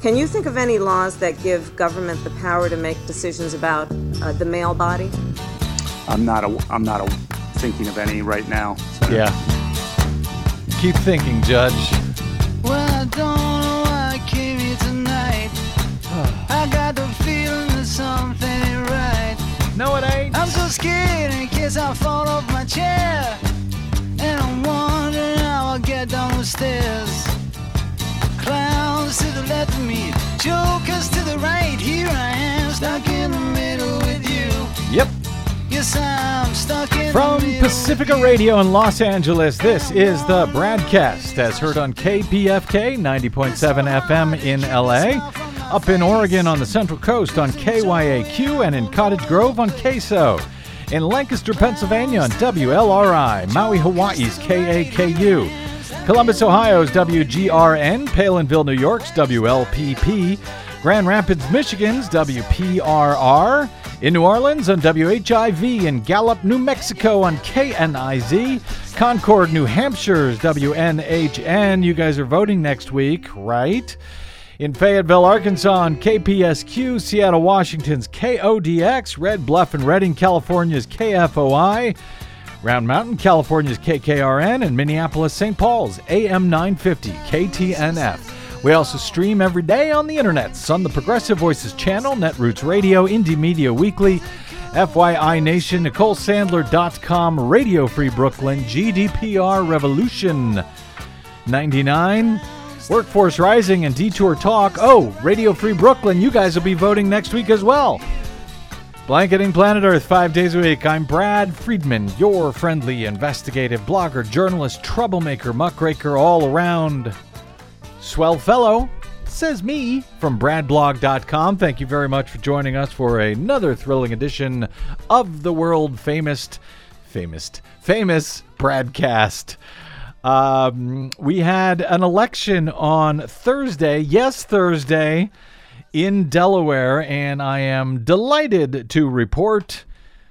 Can you think of any laws that give government the power to make decisions about the male body? I'm not thinking of any right now. So. Yeah. Keep thinking, Judge. Well, I don't know why I came here tonight. I got the feeling that something ain't right. No, it ain't. I'm so scared in case I fall off my chair. And I'm wondering how I'll get down the stairs. Clowns to the left of me, jokers to the right. Here I am, stuck in the middle with you. Yep. Yes, I'm stuck in From the middle Pacifica with you. Radio in Los Angeles, this is the BradCast, as heard on KPFK 90.7 FM in LA, up in Oregon on the Central Coast on KYAQ, and in Cottage Grove on KSO, in Lancaster, Pennsylvania on WLRI, Maui, Hawaii's KAKU, Columbus, Ohio's WGRN, Palinville, New York's WLPP, Grand Rapids, Michigan's WPRR, in New Orleans on WHIV, in Gallup, New Mexico on KNIZ, Concord, New Hampshire's WNHN. You guys are voting next week, right? In Fayetteville, Arkansas on KPSQ, Seattle, Washington's KODX, Red Bluff and Redding, California's KFOI, Round Mountain, California's KKRN, and Minneapolis, St. Paul's AM 950 KTNF. We also stream every day on the internets on the Progressive Voices channel, Netroots Radio, Indie Media Weekly, FYI Nation, NicoleSandler.com, Radio Free Brooklyn, GDPR Revolution 99, Workforce Rising, and Detour Talk. Oh, Radio Free Brooklyn, you guys will be voting next week as well. Blanketing Planet Earth 5 days a week. I'm Brad Friedman, your friendly investigative blogger, journalist, troublemaker, muckraker, all around swell fellow, says me, from bradblog.com. Thank you very much for joining us for another thrilling edition of the world famous BradCast. We had an election on Thursday, yes, Thursday, in Delaware, and I am delighted to report,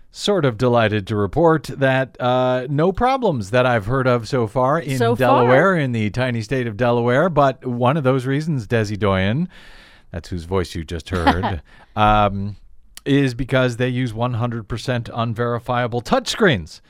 that no problems that I've heard of so far in Delaware, in the tiny state of Delaware. But one of those reasons, Desi Doyen, that's whose voice you just heard, is because they use 100% unverifiable touchscreens.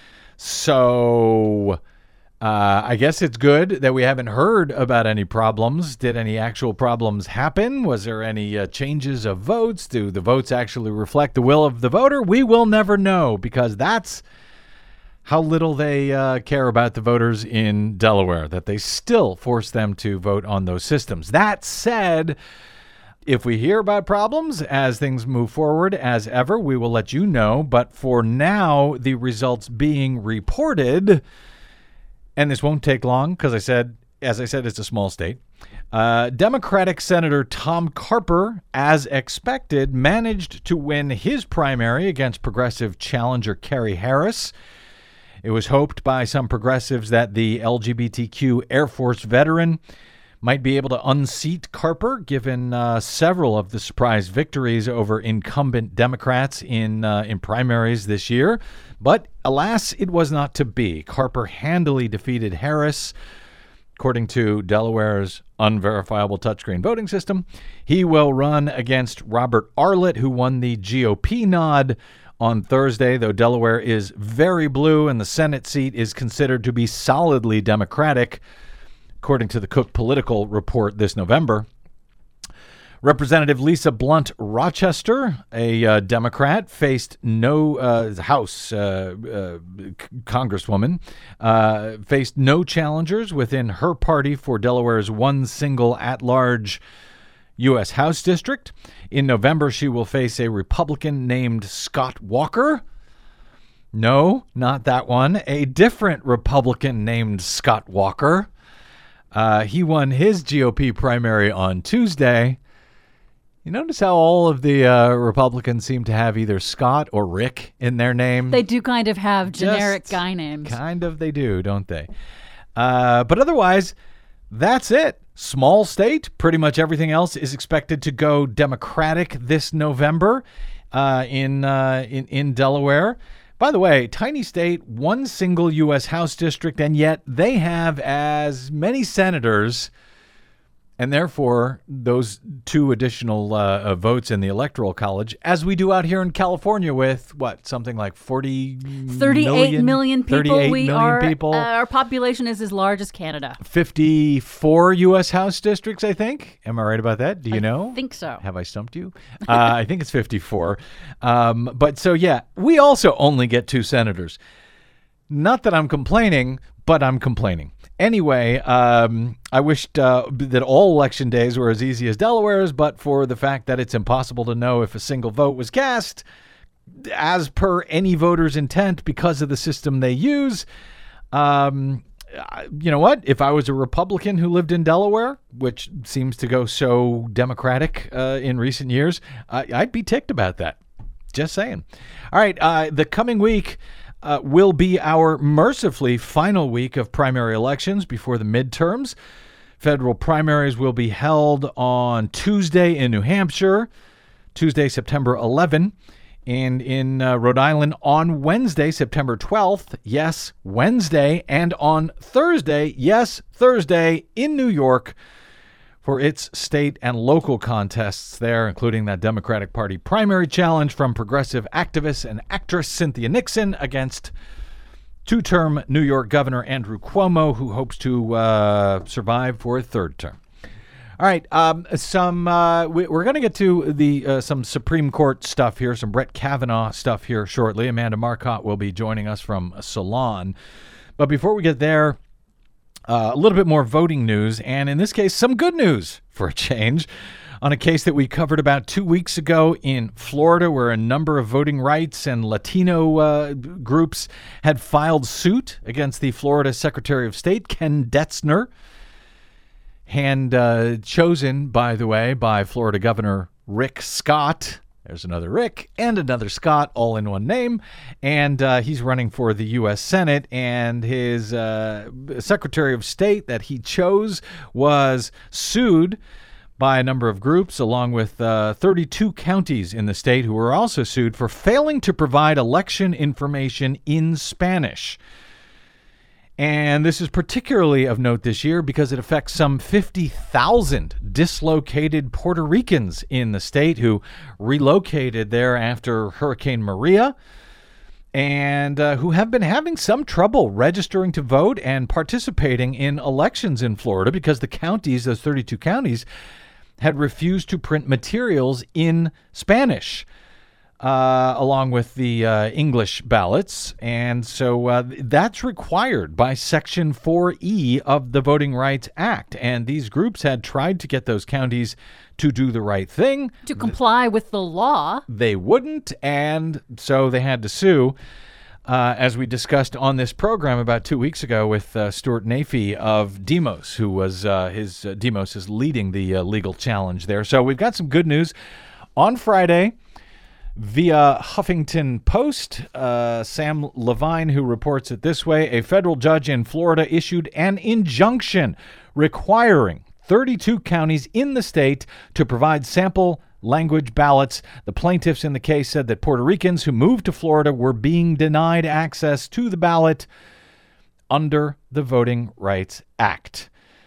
So I guess it's good that we haven't heard about any problems. Did any actual problems happen? Was there any changes of votes? Do the votes actually reflect the will of the voter? We will never know, because that's how little they care about the voters in Delaware, that they still force them to vote on those systems. That said, if we hear about problems as things move forward, as ever, we will let you know. But for now, the results being reported, and this won't take long because as I said, it's a small state. Democratic Senator Tom Carper, as expected, managed to win his primary against progressive challenger Kerry Harris. It was hoped by some progressives that the LGBTQ Air Force veteran might be able to unseat Carper, given several of the surprise victories over incumbent Democrats in primaries this year. But alas, it was not to be. Carper handily defeated Harris. According to Delaware's unverifiable touchscreen voting system, he will run against Robert Arlett, who won the GOP nod on Thursday, though Delaware is very blue and the Senate seat is considered to be solidly Democratic, according to the Cook Political Report this November. Representative Lisa Blunt Rochester, a Democrat, faced no Congresswoman, faced no challengers within her party for Delaware's one single at-large U.S. House district. In November, she will face a Republican named Scott Walker. No, not that one. A different Republican named Scott Walker. He won his GOP primary on Tuesday. You notice how all of the Republicans seem to have either Scott or Rick in their name? They do kind of have generic guy names. Kind of they do, don't they? But otherwise, that's it. Small state. Pretty much everything else is expected to go Democratic this November in Delaware. By the way, tiny state, one single U.S. House district, and yet they have as many senators And therefore, those 2 additional votes in the Electoral College, as we do out here in California with, something like 38 million people. 38 million people. Our population is as large as Canada. 54 U.S. House districts, I think. Am I right about that? Do you know? I think so. Have I stumped you? I think it's 54. But so, yeah, we also only get 2 senators. Not that I'm complaining, but I'm complaining. Anyway, I wished that all election days were as easy as Delaware's, but for the fact that it's impossible to know if a single vote was cast as per any voter's intent because of the system they use. You know what? If I was a Republican who lived in Delaware, which seems to go so Democratic in recent years, I'd be ticked about that. Just saying. All right, the coming week will be our mercifully final week of primary elections before the midterms. Federal primaries will be held on Tuesday in New Hampshire, Tuesday, September 11, and in Rhode Island on Wednesday, September 12th. Yes, Wednesday. And on Thursday, yes, Thursday in New York for its state and local contests there, including that Democratic Party primary challenge from progressive activist and actress Cynthia Nixon against 2-term New York Governor Andrew Cuomo, who hopes to survive for a 3rd term. All right, we're going to get to the some Supreme Court stuff here, some Brett Kavanaugh stuff here shortly. Amanda Marcotte will be joining us from Salon. But before we get there, a little bit more voting news, and in this case, some good news for a change on a case that we covered about 2 weeks ago in Florida, where a number of voting rights and Latino groups had filed suit against the Florida Secretary of State, Ken Detzner, chosen, by the way, by Florida Governor Rick Scott. There's another Rick and another Scott, all in one name, and he's running for the U.S. Senate, and his Secretary of State that he chose was sued by a number of groups, along with 32 counties in the state who were also sued for failing to provide election information in Spanish. And this is particularly of note this year because it affects some 50,000 dislocated Puerto Ricans in the state who relocated there after Hurricane Maria and who have been having some trouble registering to vote and participating in elections in Florida because the counties, those 32 counties, had refused to print materials in Spanish. Along with the English ballots. And so that's required by Section 4E of the Voting Rights Act. And these groups had tried to get those counties to do the right thing. To comply with the law. They wouldn't, and so they had to sue. As we discussed on this program about 2 weeks ago with Stuart Nafee of Demos, who was Demos is leading the legal challenge there. So we've got some good news. On Friday, via Huffington Post, Sam Levine, who reports it this way, a federal judge in Florida issued an injunction requiring 32 counties in the state to provide sample language ballots. The plaintiffs in the case said that Puerto Ricans who moved to Florida were being denied access to the ballot under the Voting Rights Act.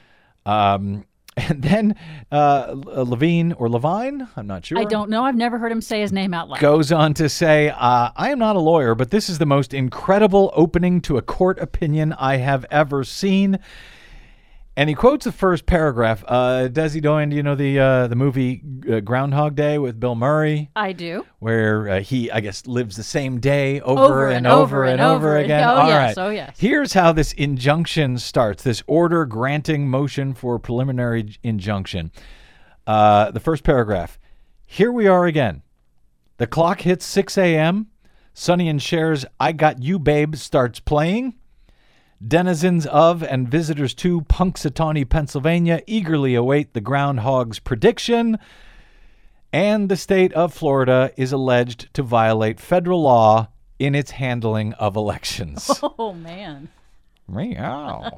And then Levine or Levine, I'm not sure. I don't know. I've never heard him say his name out loud. Goes on to say, I am not a lawyer, but this is the most incredible opening to a court opinion I have ever seen. And he quotes the first paragraph. Desi Doyen, do you know the movie Groundhog Day with Bill Murray? I do. Where he, I guess, lives the same day over and over again. Oh, yes. Oh, yes. Here's how this injunction starts, this order granting motion for preliminary injunction. The first paragraph. Here we are again. The clock hits 6 a.m. Sonny and Cher's I Got You Babe starts playing. Denizens of and visitors to Punxsutawney, Pennsylvania eagerly await the groundhog's prediction, and the state of Florida is alleged to violate federal law in its handling of elections. Oh, man. Meow.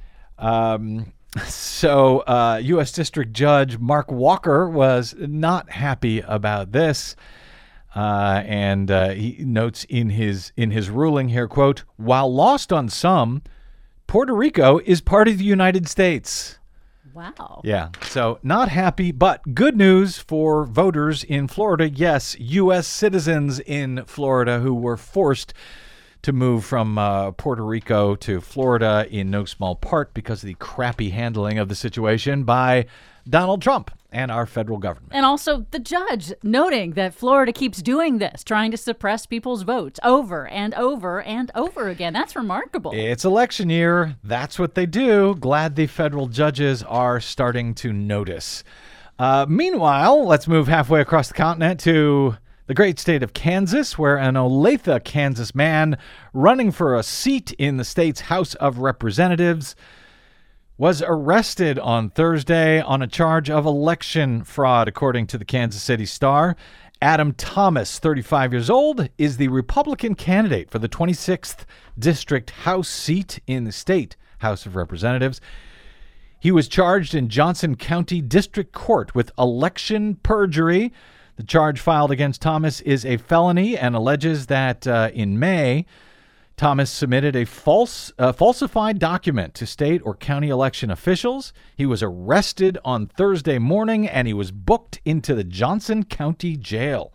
So U.S. District Judge Mark Walker was not happy about this. And he notes in his ruling here, quote, while lost on some, Puerto Rico is part of the United States. Wow. Yeah, so not happy, but good news for voters in Florida. Yes, U.S. citizens in Florida who were forced to move from Puerto Rico to Florida in no small part because of the crappy handling of the situation by Donald Trump and our federal government. And also the judge noting that Florida keeps doing this, trying to suppress people's votes over and over and over again. That's remarkable. It's election year. That's what they do. Glad the federal judges are starting to notice. Meanwhile, let's move halfway across the continent to the great state of Kansas, where an Olathe, Kansas man running for a seat in the state's House of Representatives was arrested on Thursday on a charge of election fraud, according to the Kansas City Star. Adam Thomas, 35 years old, is the Republican candidate for the 26th District House seat in the state House of Representatives. He was charged in Johnson County District Court with election perjury. The charge filed against Thomas is a felony and alleges that in May, Thomas submitted a falsified document to state or county election officials. He was arrested on Thursday morning, and he was booked into the Johnson County Jail.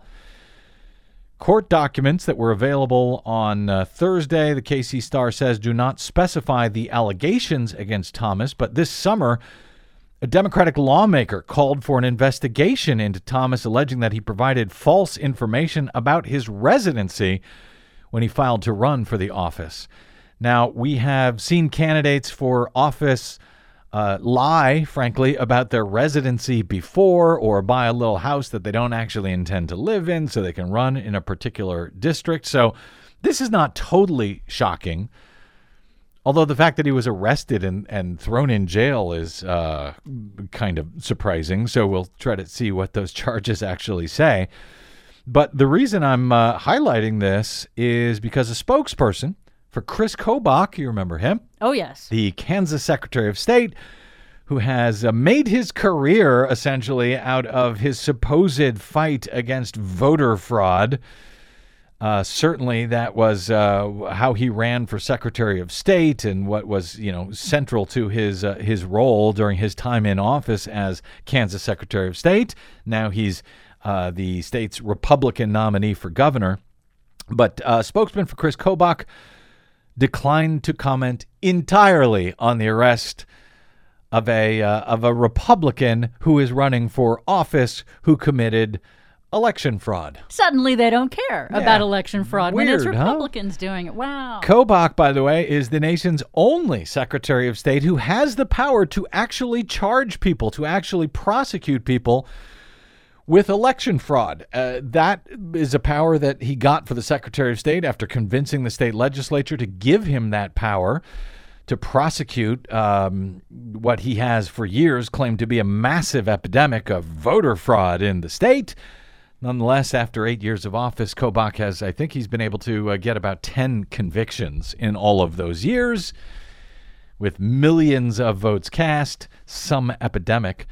Court documents that were available on Thursday, the KC Star says, do not specify the allegations against Thomas, but this summer, a Democratic lawmaker called for an investigation into Thomas, alleging that he provided false information about his residency when he filed to run for the office. Now, we have seen candidates for office lie, frankly, about their residency before, or buy a little house that they don't actually intend to live in so they can run in a particular district. So this is not totally shocking. Although the fact that he was arrested and thrown in jail is kind of surprising. So we'll try to see what those charges actually say. But the reason I'm highlighting this is because a spokesperson for Chris Kobach, you remember him? Oh, yes. The Kansas Secretary of State, who has made his career essentially out of his supposed fight against voter fraud. Certainly that was how he ran for Secretary of State and what was, central to his role during his time in office as Kansas Secretary of State. Now he's the state's Republican nominee for governor. But spokesman for Chris Kobach declined to comment entirely on the arrest of a Republican who is running for office who committed election fraud. Suddenly they don't care about election fraud when it's Weird, Republicans doing it. Wow. Kobach, by the way, is the nation's only Secretary of State who has the power to actually charge people, to actually prosecute people with election fraud. That is a power that he got for the Secretary of State after convincing the state legislature to give him that power to prosecute what he has for years claimed to be a massive epidemic of voter fraud in the state. Nonetheless, after 8 years of office, Kobach has, I think he's been able to get about 10 convictions in all of those years, with millions of votes cast, some epidemic.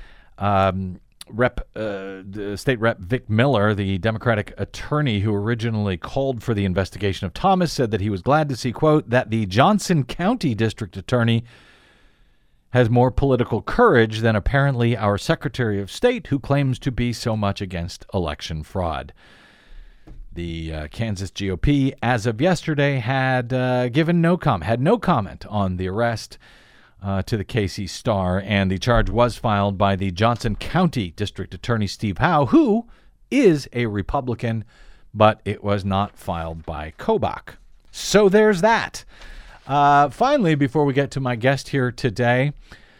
State Rep Vic Miller, the Democratic attorney who originally called for the investigation of Thomas, said that he was glad to see, quote, that the Johnson County District Attorney has more political courage than apparently our Secretary of State, who claims to be so much against election fraud. The Kansas GOP, as of yesterday, had no comment on the arrest to the KC Star, and the charge was filed by the Johnson County District Attorney Steve Howe, who is a Republican, but it was not filed by Kobach. So there's that. Finally, before we get to my guest here today,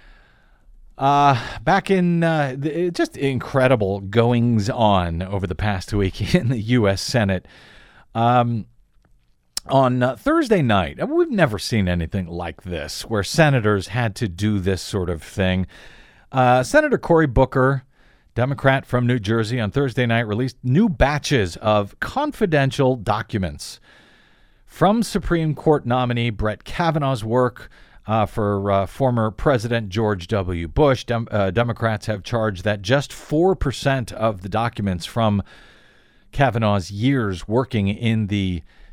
back in just incredible goings on over the past week in the U.S. Senate. On Thursday night, we've never seen anything like this, where senators had to do this sort of thing. Senator Cory Booker, Democrat from New Jersey, on Thursday night released new batches of confidential documents from Supreme Court nominee Brett Kavanaugh's work for former President George W. Bush. Democrats have charged that just 4% of the documents from Kavanaugh's years working in the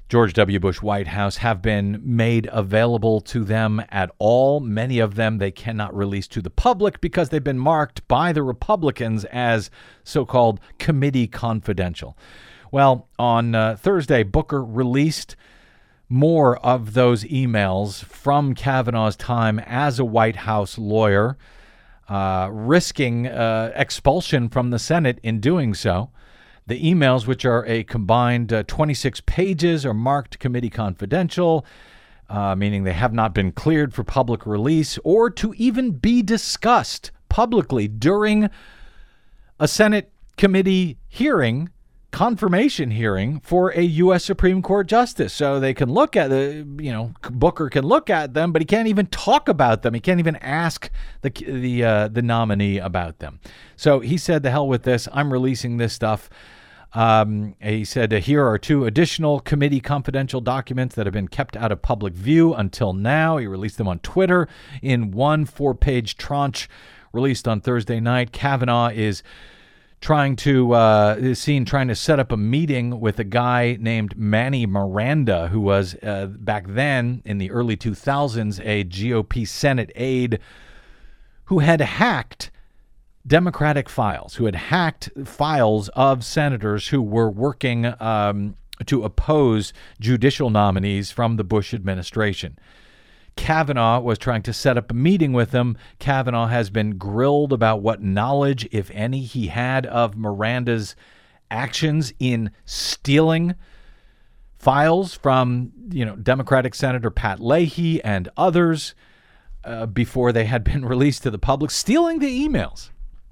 George W. Bush White House have been made available to them at all. Many of them they cannot release to the public because they've been marked by the Republicans as so-called committee confidential. Well, on Thursday, Booker released more of those emails from Kavanaugh's time as a White House lawyer, risking expulsion from the Senate in doing so. The emails, which are a combined 26 pages, are marked committee confidential, meaning they have not been cleared for public release or to even be discussed publicly during a Senate committee hearing, confirmation hearing for a U.S. Supreme Court justice. So they can look at Booker can look at them, but he can't even talk about them. He can't even ask the nominee about them. So he said, "The hell with this. I'm releasing this stuff." He said, "Here are 2 additional committee confidential documents that have been kept out of public view until now." He released them on Twitter in one 4-page tranche released on Thursday night. Kavanaugh is trying to set up a meeting with a guy named Manny Miranda, who was back then in the early 2000s a GOP Senate aide who had hacked Democratic files, who had hacked files of senators who were working to oppose judicial nominees from the Bush administration. Kavanaugh was trying to set up a meeting with him. Kavanaugh has been grilled about what knowledge, if any, he had of Miranda's actions in stealing files from, Democratic Senator Pat Leahy and others before they had been released to the public, stealing the emails.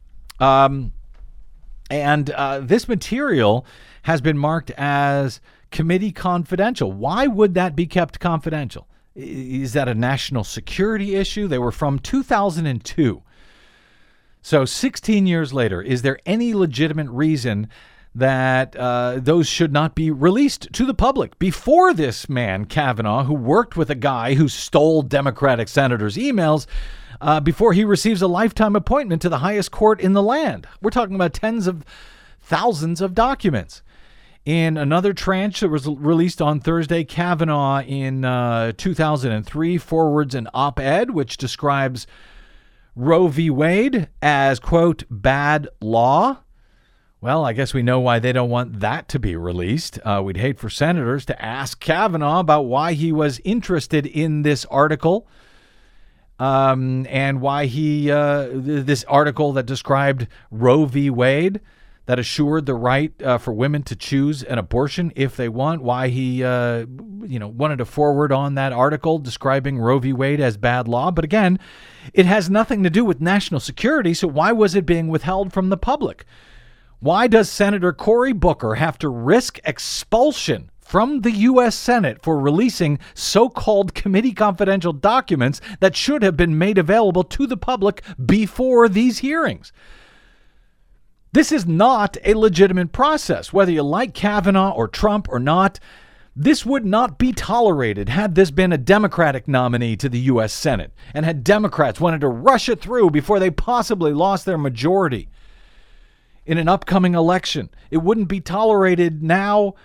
This material has been marked as committee confidential. Why would that be kept confidential? Is that a national security issue? They were from 2002. So 16 years later, is there any legitimate reason that those should not be released to the public? Before this man, Kavanaugh, who worked with a guy who stole Democratic senators' emails, before he receives a lifetime appointment to the highest court in the land. We're talking about tens of thousands of documents. In another tranche that was released on Thursday, Kavanaugh in 2003 forwards an op-ed which describes Roe v. Wade as, quote, bad law. Well, I guess we know why they don't want that to be released. We'd hate for senators to ask Kavanaugh about why he was interested in this article. And why this article that described Roe v. Wade, that assured the right for women to choose an abortion if they want, why he, wanted to forward on that article describing Roe v. Wade as bad law. But again, it has nothing to do with national security, so why was it being withheld from the public? Why does Senator Cory Booker have to risk expulsion from the U.S. Senate for releasing so-called committee confidential documents that should have been made available to the public before these hearings? This is not a legitimate process. Whether you like Kavanaugh or Trump or not, this would not be tolerated had this been a Democratic nominee to the U.S. Senate and had Democrats wanted to rush it through before they possibly lost their majority in an upcoming election. It wouldn't be tolerated now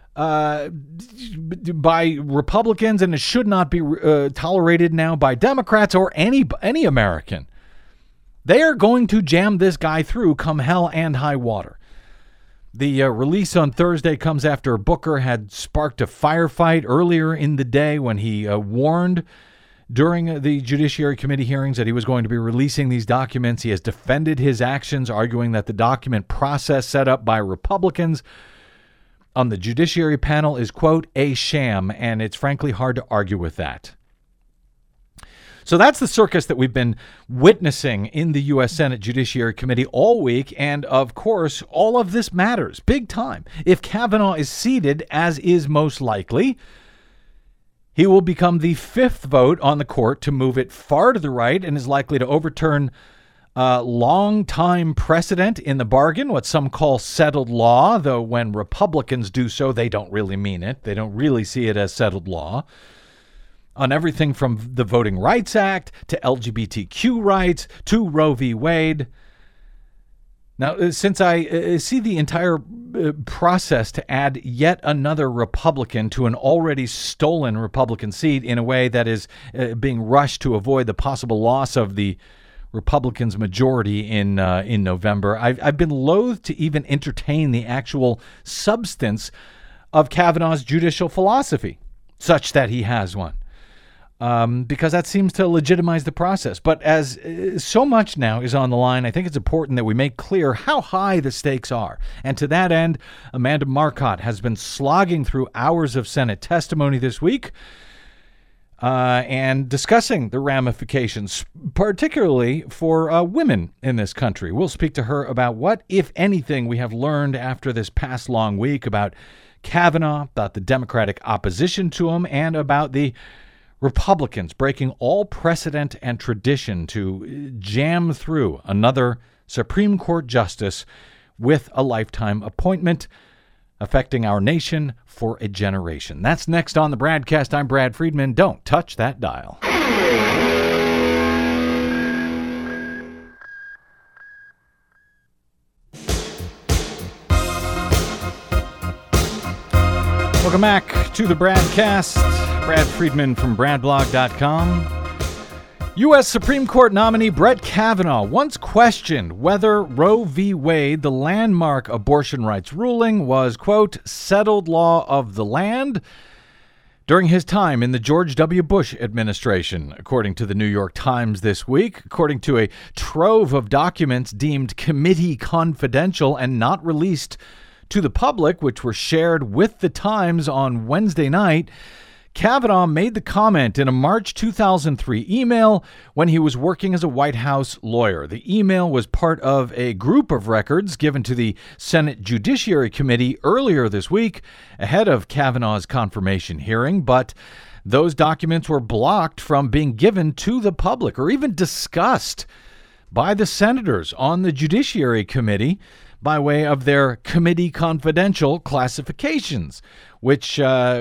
by Republicans, and it should not be tolerated now by Democrats or any American. They are going to jam this guy through come hell and high water. The release on Thursday comes after Booker had sparked a firefight earlier in the day when he warned during the Judiciary Committee hearings that he was going to be releasing these documents. He has defended his actions, arguing that the document process set up by Republicans on the Judiciary panel is, quote, a sham, and it's frankly hard to argue with that. So that's the circus that we've been witnessing in the U.S. Senate Judiciary Committee all week, and of course, all of this matters big time. If Kavanaugh is seated, as is most likely, he will become the 5th vote on the court to move it far to the right and is likely to overturn long-time precedent in the bargain, what some call settled law, though when Republicans do so, they don't really mean it. They don't really see it as settled law. On everything from the Voting Rights Act to LGBTQ rights to Roe v. Wade. Now, since I see the entire process to add yet another Republican to an already stolen Republican seat in a way that is being rushed to avoid the possible loss of the Republicans' majority in November, I've been loath to even entertain the actual substance of Kavanaugh's judicial philosophy, such that he has one. Because that seems to legitimize the process. But as so much now is on the line, I think it's important that we make clear how high the stakes are. And to that end, Amanda Marcotte has been slogging through hours of Senate testimony this week and discussing the ramifications, particularly for women in this country. We'll speak to her about what, if anything, we have learned after this past long week about Kavanaugh, about the Democratic opposition to him, and about the Republicans breaking all precedent and tradition to jam through another Supreme Court justice with a lifetime appointment affecting our nation for a generation. That's next on the Bradcast. I'm Brad Friedman. Don't touch that dial. Welcome back to the Bradcast. Brad Friedman from BradBlog.com. U.S. Supreme Court nominee Brett Kavanaugh once questioned whether Roe v. Wade, the landmark abortion rights ruling, was, quote, settled law of the land during his time in the George W. Bush administration, according to the New York Times this week. According to a trove of documents deemed committee confidential and not released to the public, which were shared with the Times on Wednesday night, Kavanaugh made the comment in a March 2003 email when he was working as a White House lawyer. The email was part of a group of records given to the Senate Judiciary Committee earlier this week ahead of Kavanaugh's confirmation hearing, but those documents were blocked from being given to the public or even discussed by the senators on the Judiciary Committee by way of their committee confidential classifications, which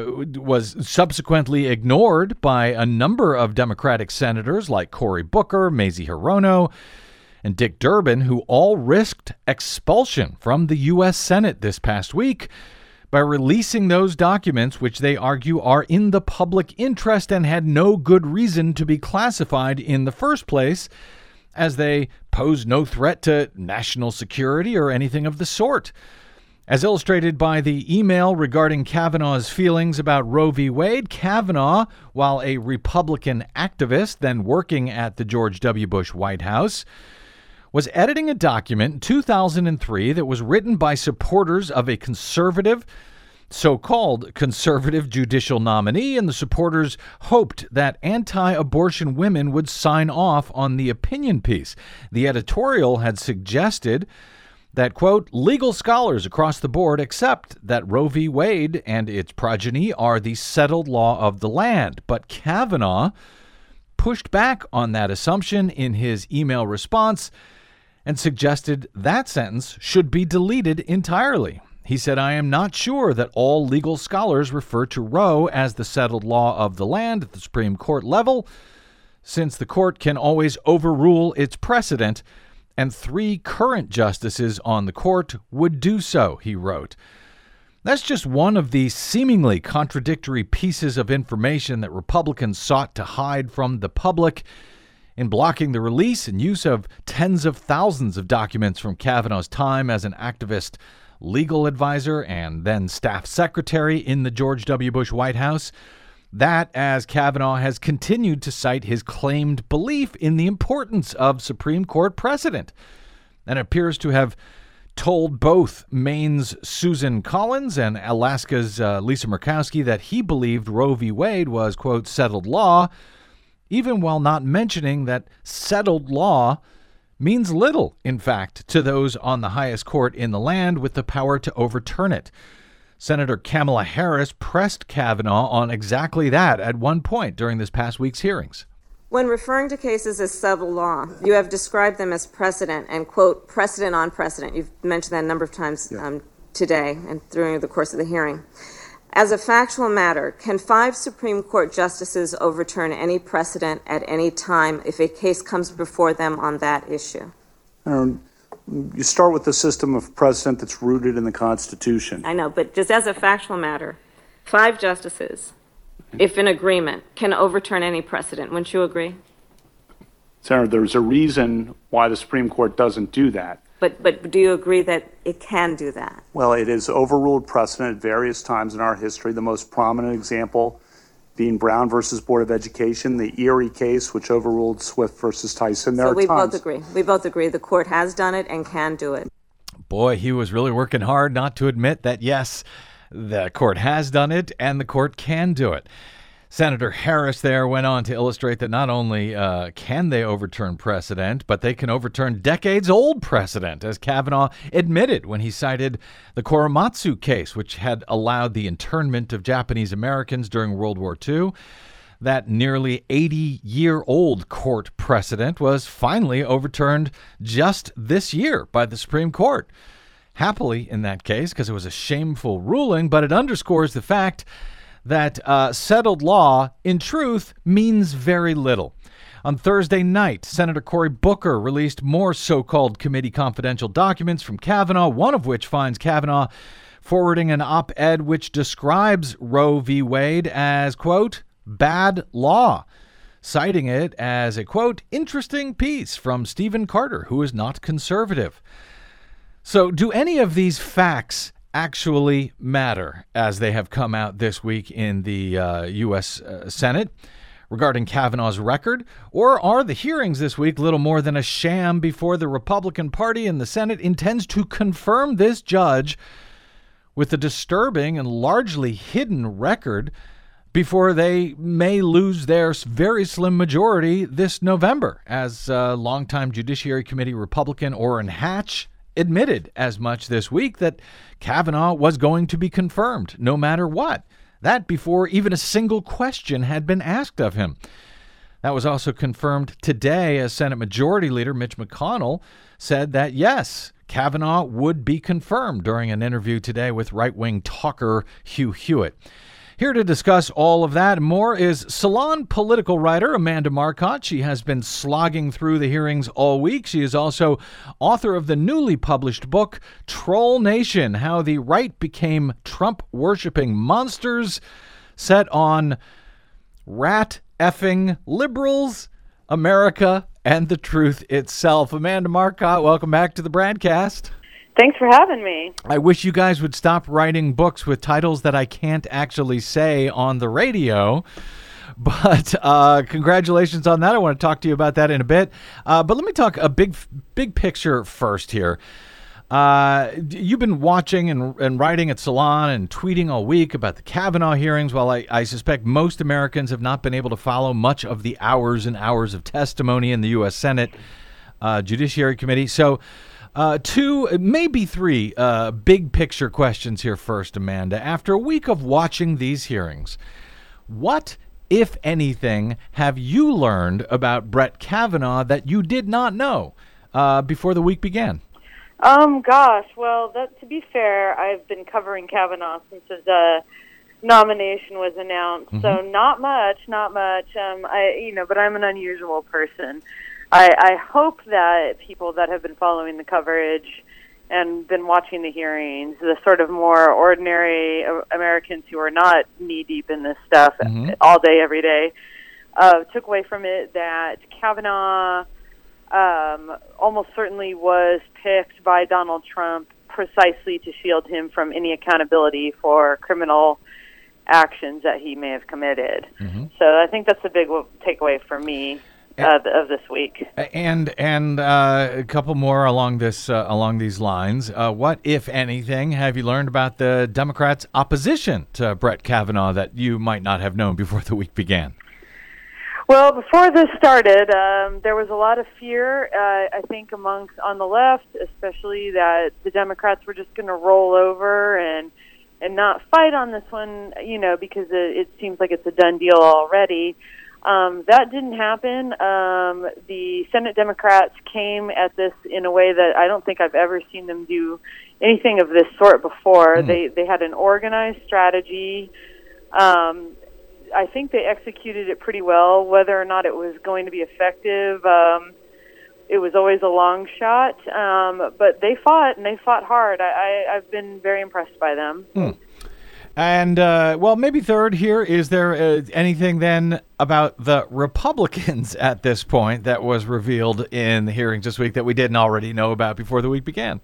was subsequently ignored by a number of Democratic senators like Cory Booker, Mazie Hirono, and Dick Durbin, who all risked expulsion from the U.S. Senate this past week by releasing those documents, which they argue are in the public interest and had no good reason to be classified in the first place, as they pose no threat to national security or anything of the sort. As illustrated by the email regarding Kavanaugh's feelings about Roe v. Wade, Kavanaugh, while a Republican activist then working at the George W. Bush White House, was editing a document in 2003 that was written by supporters of a conservative, so-called conservative judicial nominee, and the supporters hoped that anti-abortion women would sign off on the opinion piece. The editorial had suggested that, quote, legal scholars across the board accept that Roe v. Wade and its progeny are the settled law of the land. But Kavanaugh pushed back on that assumption in his email response and suggested that sentence should be deleted entirely. He said, I am not sure that all legal scholars refer to Roe as the settled law of the land at the Supreme Court level, since the court can always overrule its precedent, and 3 current justices on the court would do so, he wrote. That's just one of the seemingly contradictory pieces of information that Republicans sought to hide from the public in blocking the release and use of tens of thousands of documents from Kavanaugh's time as an activist legal advisor and then staff secretary in the George W. Bush White House. That, as Kavanaugh has continued to cite his claimed belief in the importance of Supreme Court precedent, and appears to have told both Maine's Susan Collins and Alaska's Lisa Murkowski that he believed Roe v. Wade was, quote, settled law, even while not mentioning that settled law means little, in fact, to those on the highest court in the land with the power to overturn it. Senator Kamala Harris pressed Kavanaugh on exactly that at one point during this past week's hearings. When referring to cases as settled law, you have described them as precedent and, quote, precedent on precedent. You've mentioned that a number of times today and during the course of the hearing. As a factual matter, can 5 Supreme Court justices overturn any precedent at any time if a case comes before them on that issue? You start with the system of precedent that's rooted in the Constitution. I know, but just as a factual matter, 5 justices, if in agreement, can overturn any precedent. Wouldn't you agree? Senator, there's a reason why the Supreme Court doesn't do that. But do you agree that it can do that? Well, it has overruled precedent at various times in our history. The most prominent example being Brown versus Board of Education, the Erie case, which overruled Swift versus Tyson. So we both agree. We both agree the court has done it and can do it. Boy, he was really working hard not to admit that, yes, the court has done it and the court can do it. Senator Harris there went on to illustrate that not only can they overturn precedent, but they can overturn decades-old precedent, as Kavanaugh admitted when he cited the Korematsu case, which had allowed the internment of Japanese Americans during World War II. That nearly 80-year-old court precedent was finally overturned just this year by the Supreme Court. Happily in that case, because it was a shameful ruling, but it underscores the fact that settled law, in truth, means very little. On Thursday night, Senator Cory Booker released more so-called committee confidential documents from Kavanaugh, one of which finds Kavanaugh forwarding an op-ed which describes Roe v. Wade as, quote, bad law, citing it as a, quote, interesting piece from Stephen Carter, who is not conservative. So do any of these facts actually matter as they have come out this week in the U.S. Senate regarding Kavanaugh's record? Or are the hearings this week little more than a sham before the Republican Party in the Senate intends to confirm this judge with a disturbing and largely hidden record before they may lose their very slim majority this November, as longtime Judiciary Committee Republican Orrin Hatch admitted as much this week that Kavanaugh was going to be confirmed no matter what. That before even a single question had been asked of him. That was also confirmed today as Senate Majority Leader Mitch McConnell said that, yes, Kavanaugh would be confirmed during an interview today with right-wing talker Hugh Hewitt. Here to discuss all of that and more is Salon political writer Amanda Marcotte. She has been slogging through the hearings all week. She is also author of the newly published book, Troll Nation, How the Right Became Trump-Worshipping Monsters, set on rat-effing liberals, America, and the truth itself. Amanda Marcotte, welcome back to the Bradcast. Thanks for having me. I wish you guys would stop writing books with titles that I can't actually say on the radio. But congratulations on that. I want to talk to you about that in a bit. But let me talk a big picture first here. You've been watching and writing at Salon and tweeting all week about the Kavanaugh hearings. While I suspect most Americans have not been able to follow much of the hours and hours of testimony in the U.S. Senate Judiciary Committee. So 2, maybe 3 big picture questions here first, Amanda. After a week of watching these hearings, what, if anything, have you learned about Brett Kavanaugh that you did not know before the week began? Gosh, well, to be fair, I've been covering Kavanaugh since his nomination was announced, so not much. But I'm an unusual person. I hope that people that have been following the coverage and been watching the hearings, the sort of more ordinary Americans who are not knee-deep in this stuff all day, every day, took away from it that Kavanaugh almost certainly was picked by Donald Trump precisely to shield him from any accountability for criminal actions that he may have committed. So I think that's a big takeaway for me of this week. And a couple more along these lines. What, if anything, have you learned about the Democrats' opposition to Brett Kavanaugh that you might not have known before the week began? Well, before this started, there was a lot of fear, I think, on the left, especially that the Democrats were just going to roll over and not fight on this one, because it seems like it's a done deal already. That didn't happen. The Senate Democrats came at this in a way that I don't think I've ever seen them do anything of this sort before. They had an organized strategy. I think they executed it pretty well. Whether or not it was going to be effective, it was always a long shot, but they fought, and they fought hard. I've been very impressed by them. And, well, maybe third here, is there anything then about the Republicans at this point that was revealed in the hearings this week that we didn't already know about before the week began?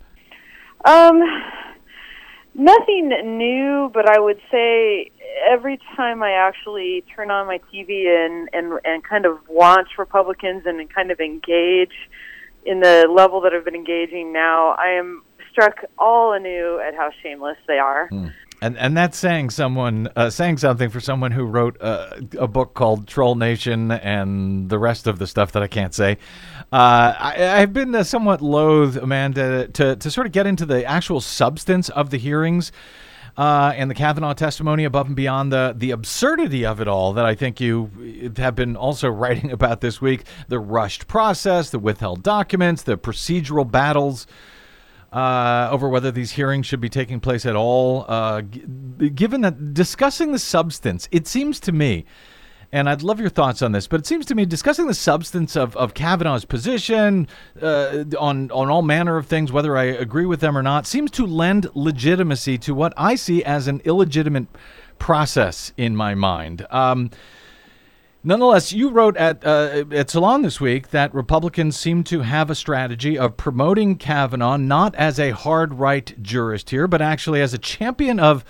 Nothing new, but I would say every time I actually turn on my TV and kind of watch Republicans and kind of engage in the level that I've been engaging now, I am struck all anew at how shameless they are. And that's saying something for someone who wrote a book called Troll Nation and the rest of the stuff that I can't say. I've been somewhat loath, Amanda, to sort of get into the actual substance of the hearings and the Kavanaugh testimony above and beyond the absurdity of it all that I think you have been also writing about this week. The rushed process, the withheld documents, the procedural battles over whether these hearings should be taking place at all. Given that discussing the substance, it seems to me, and I'd love your thoughts on this, but it seems to me discussing the substance of Kavanaugh's position on all manner of things, whether I agree with them or not, seems to lend legitimacy to what I see as an illegitimate process in my mind. Nonetheless, you wrote at Salon this week that Republicans seem to have a strategy of promoting Kavanaugh not as a hard right jurist here, but actually as a champion of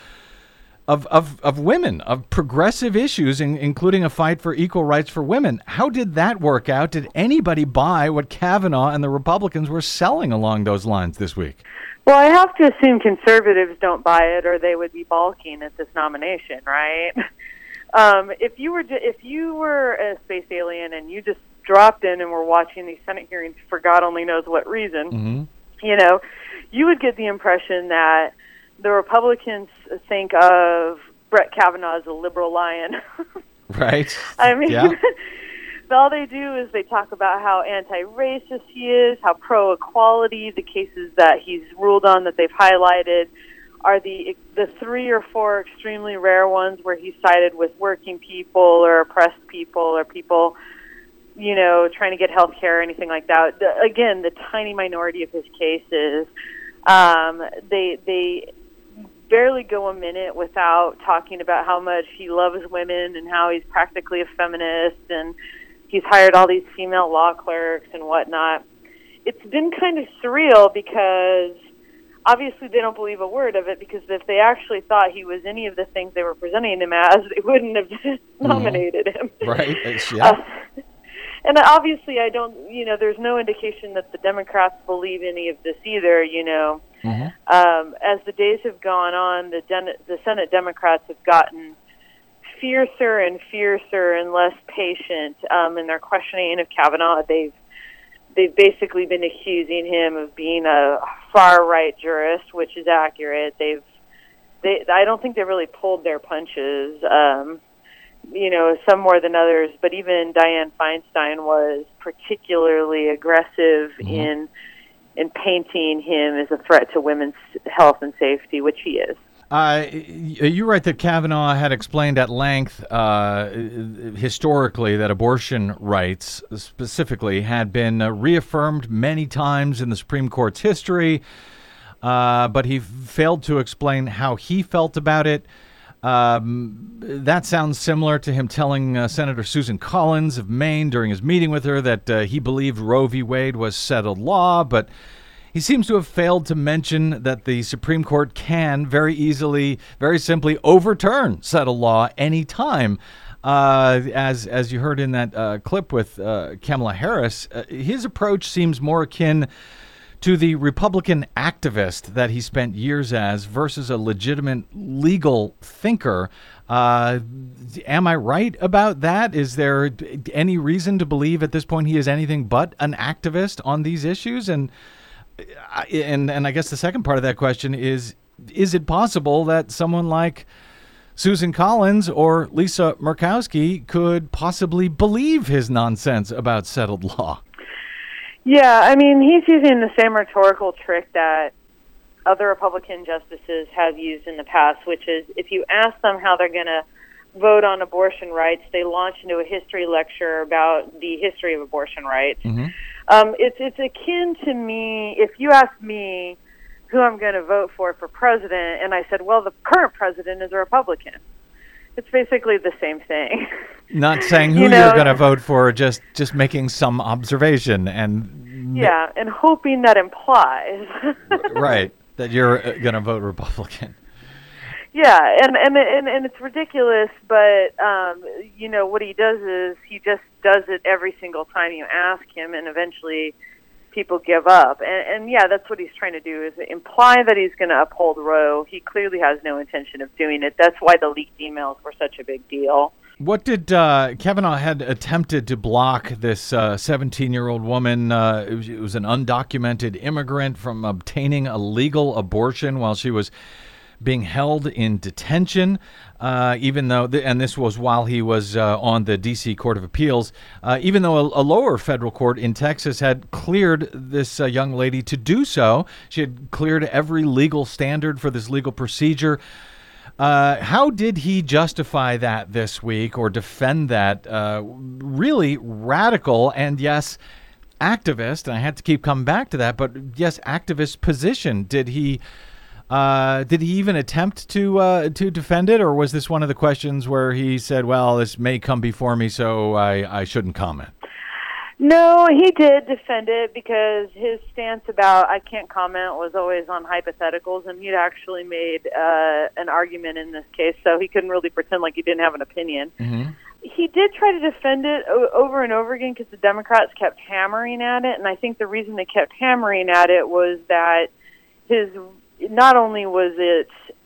women, of progressive issues, including a fight for equal rights for women. How did that work out? Did anybody buy what Kavanaugh and the Republicans were selling along those lines this week? Well, I have to assume conservatives don't buy it, or they would be balking at this nomination, right? If you were a space alien and you just dropped in and were watching these Senate hearings for God only knows what reason, you would get the impression that the Republicans think of Brett Kavanaugh as a liberal lion. Right. I mean, all they do is they talk about how anti-racist he is, how pro-equality, the cases that he's ruled on that they've highlighted are the 3 or 4 extremely rare ones where he sided with working people or oppressed people or people, trying to get health care or anything like that. Again, the tiny minority of his cases, they barely go a minute without talking about how much he loves women and how he's practically a feminist and he's hired all these female law clerks and whatnot. It's been kind of surreal because obviously they don't believe a word of it, because if they actually thought he was any of the things they were presenting him as, they wouldn't have nominated him. Right. Yeah. And obviously there's no indication that the Democrats believe any of this either, As the days have gone on, the Senate Democrats have gotten fiercer and fiercer and less patient in their questioning of Kavanaugh. They've basically been accusing him of being a far-right jurist, which is accurate. I don't think they really pulled their punches, some more than others. But even Dianne Feinstein was particularly aggressive in painting him as a threat to women's health and safety, which he is. You write that Kavanaugh had explained at length historically that abortion rights specifically had been reaffirmed many times in the Supreme Court's history, but he failed to explain how he felt about it. That sounds similar to him telling Senator Susan Collins of Maine during his meeting with her that he believed Roe v. Wade was settled law, but he seems to have failed to mention that the Supreme Court can very easily, very simply overturn settled law any time. As you heard in that clip with Kamala Harris, his approach seems more akin to the Republican activist that he spent years as versus a legitimate legal thinker. Am I right about that? Is there any reason to believe at this point he is anything but an activist on these issues? And I guess the second part of that question is it possible that someone like Susan Collins or Lisa Murkowski could possibly believe his nonsense about settled law? Yeah, I mean, he's using the same rhetorical trick that other Republican justices have used in the past, which is if you ask them how they're going to vote on abortion rights, they launch into a history lecture about the history of abortion rights. It's akin to me, if you ask me who I'm going to vote for president, and I said, well, the current president is a Republican. It's basically the same thing. Not saying who you're going to vote for, just making some observation and and hoping that implies right, that you're going to vote Republican. Yeah, and it's ridiculous, but what he does is he just does it every single time you ask him, and eventually people give up. And that's what he's trying to do, is imply that he's going to uphold Roe. He clearly has no intention of doing it. That's why the leaked emails were such a big deal. What did Kavanaugh had attempted to block this 17-year-old woman? It was an undocumented immigrant from obtaining a legal abortion while she was being held in detention, even though, and this was while he was on the D.C. Court of Appeals, even though a lower federal court in Texas had cleared this young lady to do so. She had cleared every legal standard for this legal procedure. How did he justify that this week, or defend that really radical and, yes, activist, and I had to keep coming back to that, but yes, activist position? Did he even attempt to defend it, or was this one of the questions where he said, well, this may come before me, so I shouldn't comment? No, he did defend it, because his stance about I can't comment was always on hypotheticals, and he'd actually made an argument in this case, so he couldn't really pretend like he didn't have an opinion. Mm-hmm. He did try to defend it over and over again, because the Democrats kept hammering at it, and I think the reason they kept hammering at it was that not only was it,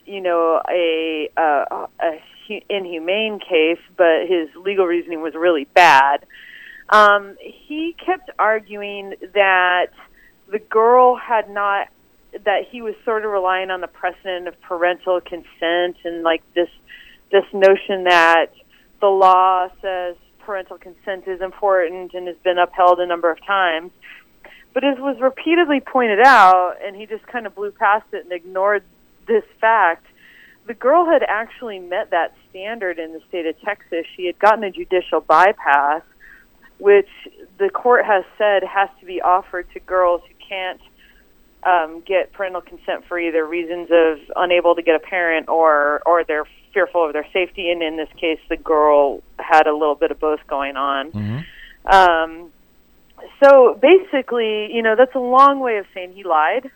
a inhumane case, but his legal reasoning was really bad. He kept arguing that the girl that he was sort of relying on the precedent of parental consent, and like this notion that the law says parental consent is important and has been upheld a number of times. But as was repeatedly pointed out, and he just kind of blew past it and ignored this fact, the girl had actually met that standard in the state of Texas. She had gotten a judicial bypass, which the court has said has to be offered to girls who can't get parental consent for either reasons of unable to get a parent or they're fearful of their safety. And in this case, the girl had a little bit of both going on. Mm-hmm. So basically, that's a long way of saying he lied.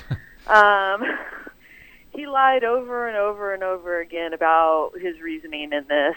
He lied over and over and over again about his reasoning in this.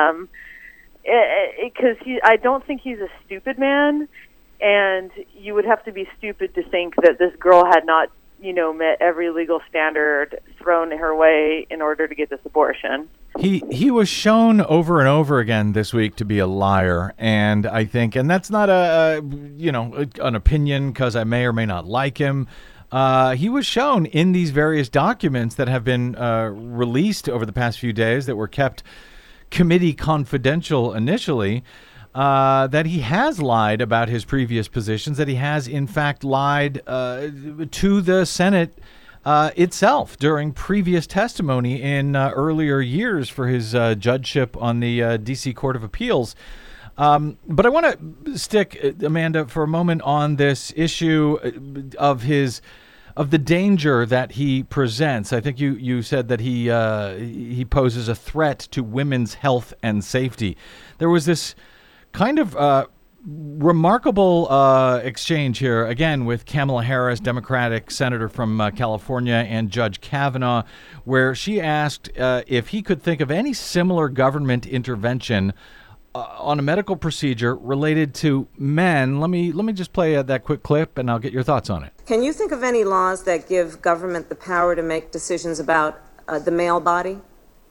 Because I don't think he's a stupid man, and you would have to be stupid to think that this girl had not, met every legal standard thrown her way in order to get this abortion. He was shown over and over again this week to be a liar, and I think, and that's not an opinion because I may or may not like him. He was shown in these various documents that have been released over the past few days that were kept committee confidential initially, that he has lied about his previous positions, that he has in fact lied to the Senate itself during previous testimony in earlier years for his judgeship on the D.C. Court of Appeals. But I want to stick, Amanda, for a moment on this issue of the danger that he presents. I think you said that he poses a threat to women's health and safety. There was this kind of remarkable exchange here, again, with Kamala Harris, Democratic senator from California, and Judge Kavanaugh, where she asked if he could think of any similar government intervention on a medical procedure related to men. Let me just play that quick clip, and I'll get your thoughts on it. Can you think of any laws that give government the power to make decisions about the male body?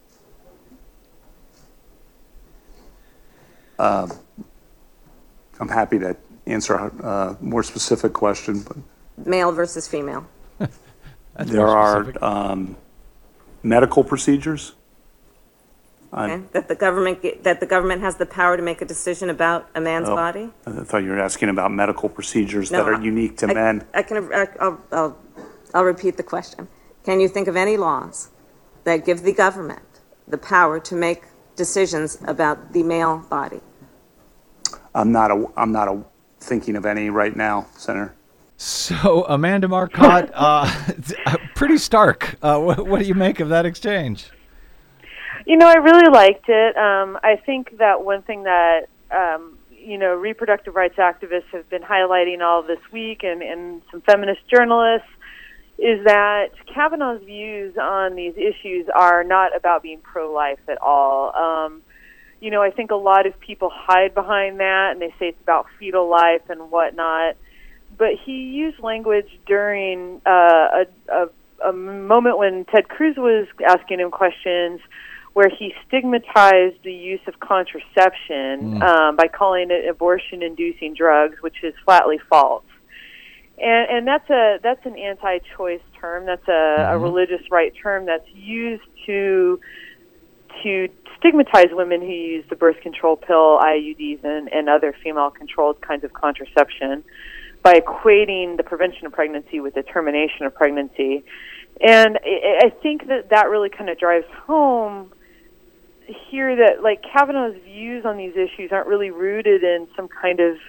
I'm happy to answer a more specific question. But male versus female. There are medical procedures. Okay. That the government has the power to make a decision about a man's body. I thought you were asking about medical procedures that are unique to men. I'll repeat the question. Can you think of any laws that give the government the power to make decisions about the male body? I'm not thinking of any right now, Senator. So, Amanda Marcotte, pretty stark. What do you make of that exchange? I really liked it. I think that one thing that, reproductive rights activists have been highlighting all this week and some feminist journalists is that Kavanaugh's views on these issues are not about being pro-life at all. I think a lot of people hide behind that and they say it's about fetal life and whatnot. But he used language during a moment when Ted Cruz was asking him questions where he stigmatized the use of contraception by calling it abortion-inducing drugs, which is flatly false. And that's an anti-choice term. That's a religious right term that's used to stigmatize women who use the birth control pill, IUDs, and other female-controlled kinds of contraception by equating the prevention of pregnancy with the termination of pregnancy. And I think that really kind of drives home here that, Kavanaugh's views on these issues aren't really rooted in some kind of,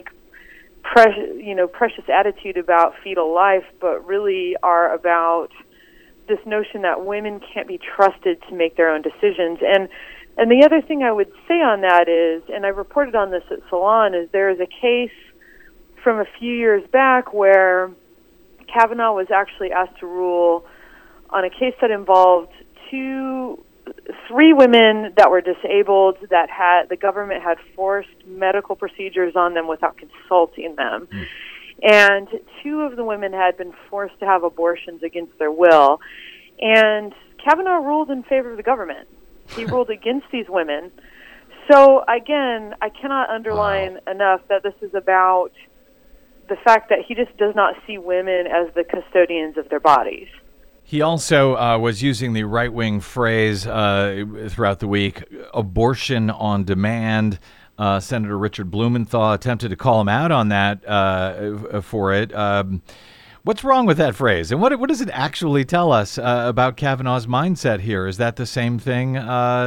precious attitude about fetal life, but really are about this notion that women can't be trusted to make their own decisions. And the other thing I would say on that is, and I reported on this at Salon, is there is a case from a few years back where Kavanaugh was actually asked to rule on a case that involved three women that were disabled that the government had forced medical procedures on them without consulting them. And two of the women had been forced to have abortions against their will. And Kavanaugh ruled in favor of the government. He ruled against these women. So, again, I cannot underline enough that this is about the fact that he just does not see women as the custodians of their bodies. He also was using the right-wing phrase throughout the week, abortion on demand. Senator Richard Blumenthal attempted to call him out on that for it. What's wrong with that phrase? And what does it actually tell us about Kavanaugh's mindset here? Is that the same thing?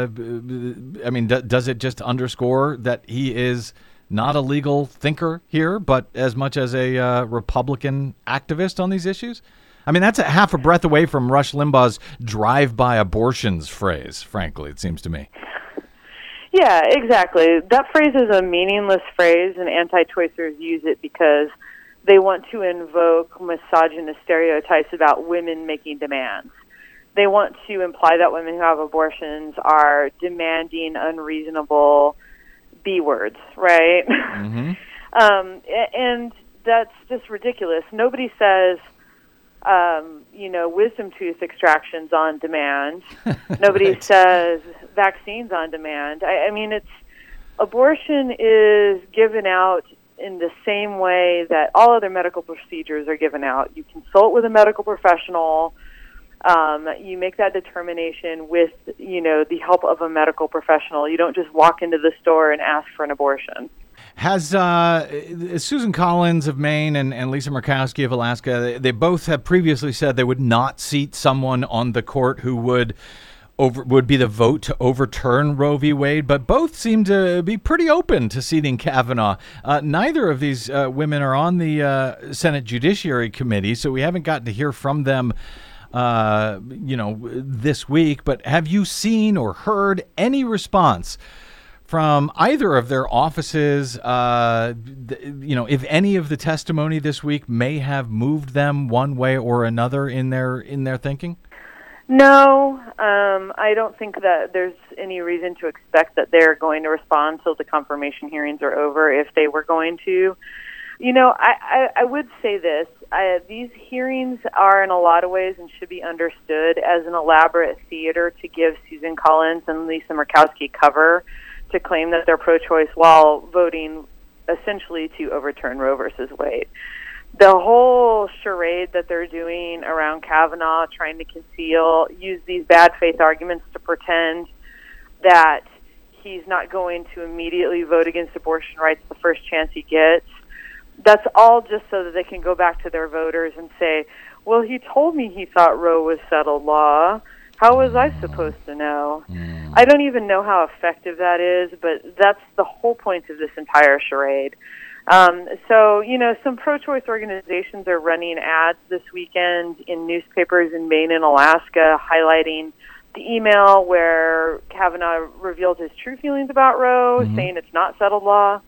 Does it just underscore that he is not a legal thinker here, but as much as a Republican activist on these issues? That's a half a breath away from Rush Limbaugh's drive-by abortions phrase, frankly, it seems to me. Yeah, exactly. That phrase is a meaningless phrase, and anti-choicers use it because they want to invoke misogynist stereotypes about women making demands. They want to imply that women who have abortions are demanding unreasonable B words, right? Mm-hmm. And that's just ridiculous. Nobody says, wisdom tooth extractions on demand. Nobody Right. says vaccines on demand. Abortion is given out in the same way that all other medical procedures are given out. You consult with a medical professional. You make that determination with, the help of a medical professional. You don't just walk into the store and ask for an abortion. Has Susan Collins of Maine and Lisa Murkowski of Alaska, they both have previously said they would not seat someone on the court who would be the vote to overturn Roe v. Wade, but both seem to be pretty open to seating Kavanaugh. Neither of these women are on the Senate Judiciary Committee, so we haven't gotten to hear from them this week. But have you seen or heard any response from either of their offices, if any of the testimony this week may have moved them one way or another in their thinking? No, I don't think that there's any reason to expect that they're going to respond until the confirmation hearings are over, if they were going to. I would say this. These hearings are in a lot of ways and should be understood as an elaborate theater to give Susan Collins and Lisa Murkowski cover to claim that they're pro-choice while voting essentially to overturn Roe versus Wade. The whole charade that they're doing around Kavanaugh, trying to use these bad faith arguments to pretend that he's not going to immediately vote against abortion rights the first chance he gets, that's all just so that they can go back to their voters and say, well, he told me he thought Roe was settled law. How was I supposed to know? I don't even know how effective that is, but that's the whole point of this entire charade. So, some pro-choice organizations are running ads this weekend in newspapers in Maine and Alaska highlighting the email where Kavanaugh revealed his true feelings about Roe, saying it's not settled law.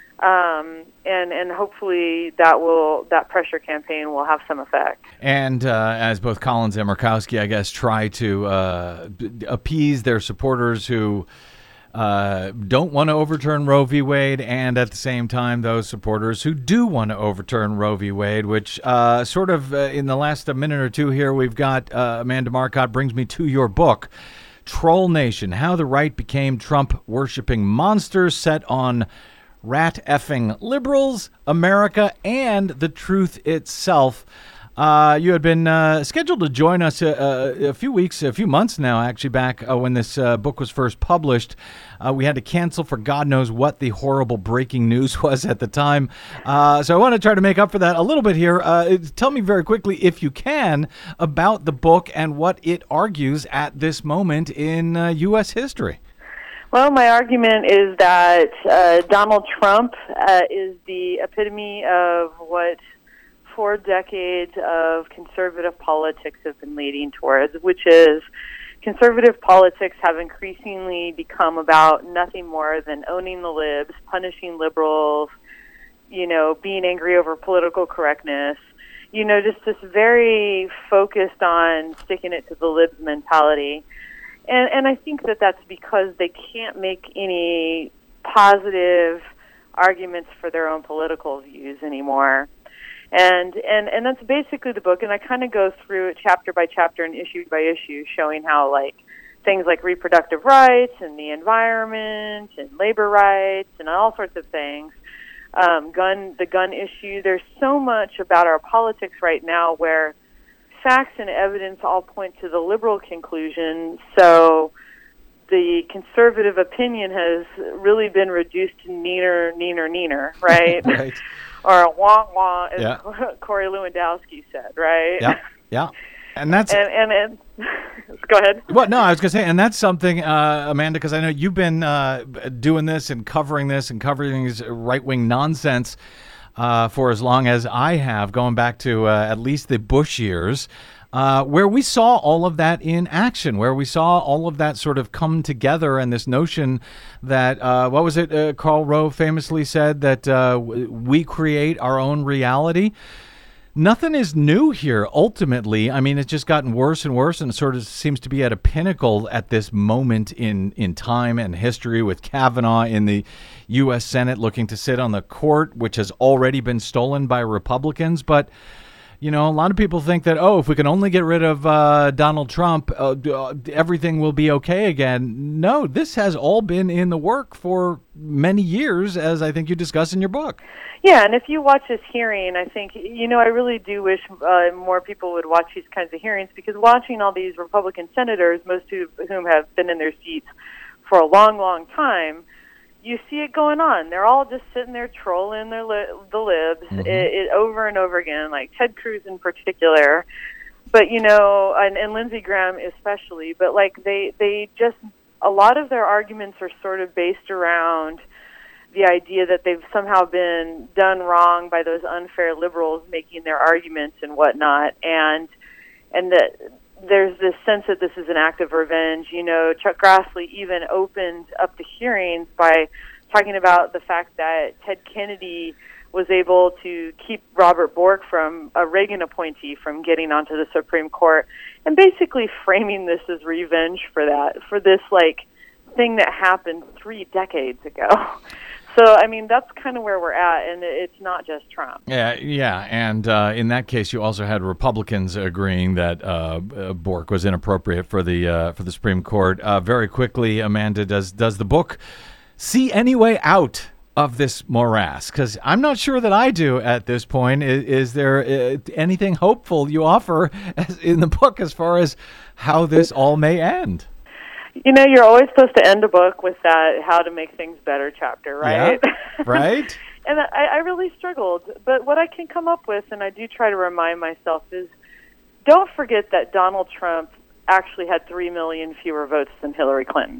And hopefully that pressure campaign will have some effect. And as both Collins and Murkowski, I guess, try to appease their supporters who don't want to overturn Roe v. Wade, and at the same time, those supporters who do want to overturn Roe v. Wade, which in the last minute or two here, we've got Amanda Marcotte brings me to your book, Troll Nation, How the Right Became Trump-Worshipping Monsters, set on rat-effing liberals, America, and the truth itself. You had been scheduled to join us a few months now, actually, back when this book was first published. We had to cancel for God knows what the horrible breaking news was at the time. So I want to try to make up for that a little bit here. Tell me very quickly, if you can, about the book and what it argues at this moment in U.S. history. Well, my argument is that Donald Trump is the epitome of what 4 decades of conservative politics have been leading towards, which is conservative politics have increasingly become about nothing more than owning the libs, punishing liberals, being angry over political correctness, just this very focused on sticking it to the libs mentality. And I think that that's because they can't make any positive arguments for their own political views anymore. And that's basically the book, and I kind of go through it chapter by chapter and issue by issue, showing how things like reproductive rights and the environment and labor rights and all sorts of things, the gun issue. There's so much about our politics right now where facts and evidence all point to the liberal conclusion. So the conservative opinion has really been reduced to neener, right? Right. Or a wah-wah, as Corey Lewandowski said, right? Yeah. And that's... And go ahead. Well, no, I was going to say, and that's something, Amanda, because I know you've been doing this and covering this right-wing nonsense for as long as I have, going back to at least the Bush years, where we saw all of that in action, where we saw all of that sort of come together, and this notion that, what was it Karl Rove famously said, that we create our own reality. Nothing is new here, ultimately. I mean, it's just gotten worse and worse, and it sort of seems to be at a pinnacle at this moment in time and history, with Kavanaugh in the U.S. Senate looking to sit on the court, which has already been stolen by Republicans. But, a lot of people think that, if we can only get rid of Donald Trump, everything will be okay again. No, this has all been in the work for many years, as I think you discuss in your book. Yeah, and if you watch this hearing, I think, I really do wish more people would watch these kinds of hearings, because watching all these Republican senators, most of whom have been in their seats for a long, long time, you see it going on. They're all just sitting there trolling the libs over and over again, like Ted Cruz in particular, but, and Lindsey Graham especially, but they just, a lot of their arguments are sort of based around the idea that they've somehow been done wrong by those unfair liberals making their arguments and whatnot, and that there's this sense that this is an act of revenge. Chuck Grassley even opened up the hearings by talking about the fact that Ted Kennedy was able to keep Robert Bork, from a Reagan appointee, from getting onto the Supreme Court, and basically framing this as revenge for this thing that happened 3 decades ago. So, I mean, that's kind of where we're at, and it's not just Trump. Yeah, and in that case, you also had Republicans agreeing that Bork was inappropriate for the Supreme Court. Very quickly, Amanda, does the book see any way out of this morass? Because I'm not sure that I do at this point. Is there anything hopeful you offer in the book as far as how this all may end? You're always supposed to end a book with that "how to make things better" chapter, right? Yeah, right. And I really struggled. But what I can come up with, and I do try to remind myself, is don't forget that Donald Trump actually had 3 million fewer votes than Hillary Clinton.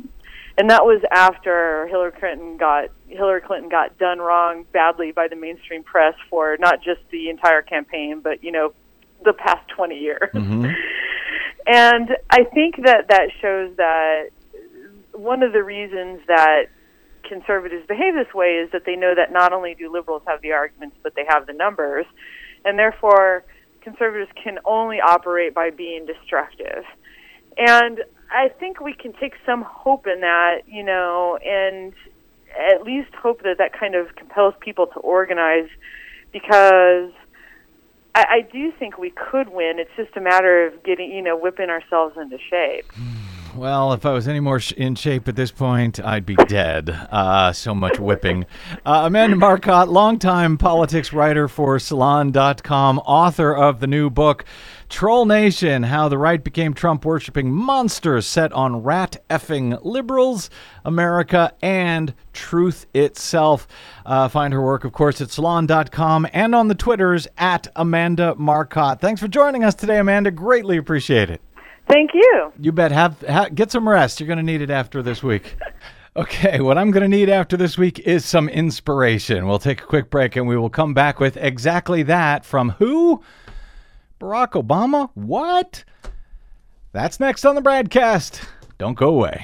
And that was after Hillary Clinton got done wrong badly by the mainstream press for not just the entire campaign, but, the past 20 years. Mm-hmm. And I think that shows that one of the reasons that conservatives behave this way is that they know that not only do liberals have the arguments, but they have the numbers, and therefore conservatives can only operate by being destructive. And I think we can take some hope in that, and at least hope that kind of compels people to organize, because I do think we could win. It's just a matter of getting, whipping ourselves into shape. Well, if I was any more in shape at this point, I'd be dead. So much whipping. Amanda Marcotte, longtime politics writer for Salon.com, author of the new book, Troll Nation, How the Right Became Trump-Worshipping Monsters Set on Rat-Effing Liberals, America, and Truth Itself. Find her work, of course, at Salon.com and on the Twitters at Amanda Marcotte. Thanks for joining us today, Amanda. Greatly appreciate it. Thank you. You bet. Get some rest. You're going to need it after this week. Okay, what I'm going to need after this week is some inspiration. We'll take a quick break and we will come back with exactly that from who? Barack Obama? What? That's next on the Bradcast. Don't go away.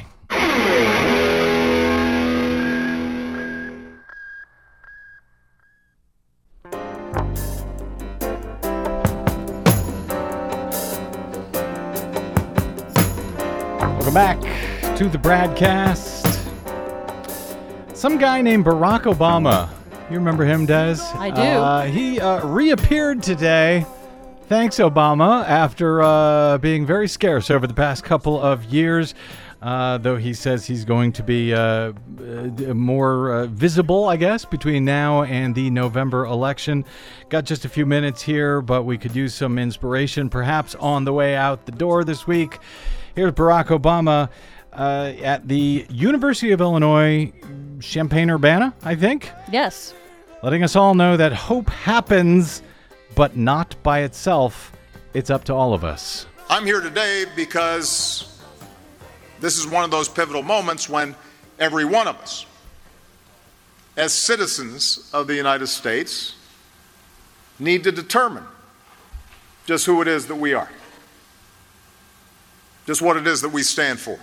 Welcome back to the Bradcast. Some guy named Barack Obama. You remember him, Des? I do. He reappeared today. Thanks, Obama, after being very scarce over the past couple of years. Though he says he's going to be more visible, I guess, between now and the November election. Got just a few minutes here, but we could use some inspiration perhaps on the way out the door this week. Here's Barack Obama at the University of Illinois, Champaign-Urbana, I think? Yes. Letting us all know that hope happens, but not by itself. It's up to all of us. I'm here today because this is one of those pivotal moments when every one of us, as citizens of the United States, need to determine just who it is that we are. Just what it is that we stand for.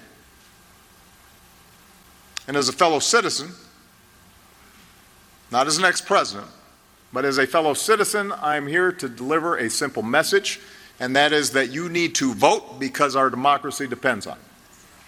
And as a fellow citizen, not as an ex-president, but as a fellow citizen, I'm here to deliver a simple message, and that is that you need to vote because our democracy depends on it.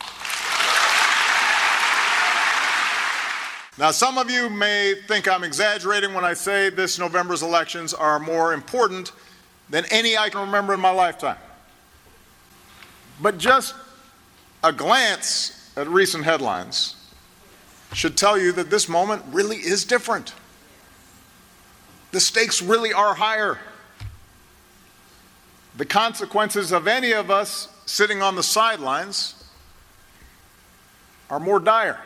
Now, some of you may think I'm exaggerating when I say this November's elections are more important than any I can remember in my lifetime. But just a glance at recent headlines should tell you that this moment really is different. The stakes really are higher. The consequences of any of us sitting on the sidelines are more dire.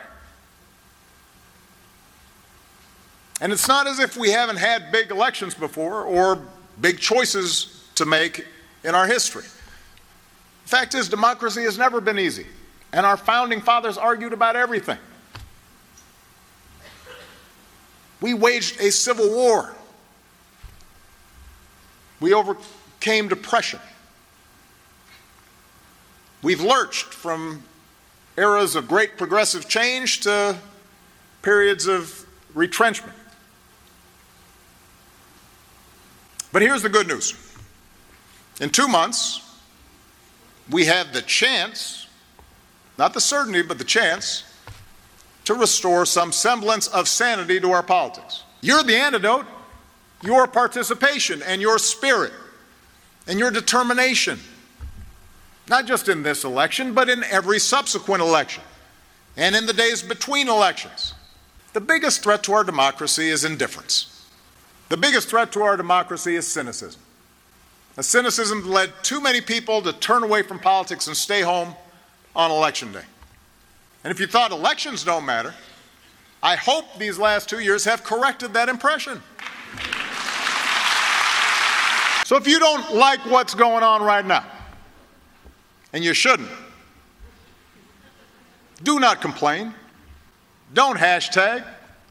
And it's not as if we haven't had big elections before or big choices to make in our history. The fact is, democracy has never been easy, and our founding fathers argued about everything. We waged a civil war. We overcame depression. We've lurched from eras of great progressive change to periods of retrenchment. But here's the good news. In 2 months, we have the chance, not the certainty, but the chance, to restore some semblance of sanity to our politics. You're the antidote. Your participation and your spirit and your determination, not just in this election, but in every subsequent election and in the days between elections. The biggest threat to our democracy is indifference. The biggest threat to our democracy is cynicism. A cynicism that led too many people to turn away from politics and stay home on Election Day. And if you thought elections don't matter, I hope these last 2 years have corrected that impression. So if you don't like what's going on right now, and you shouldn't, Do not complain. Don't hashtag.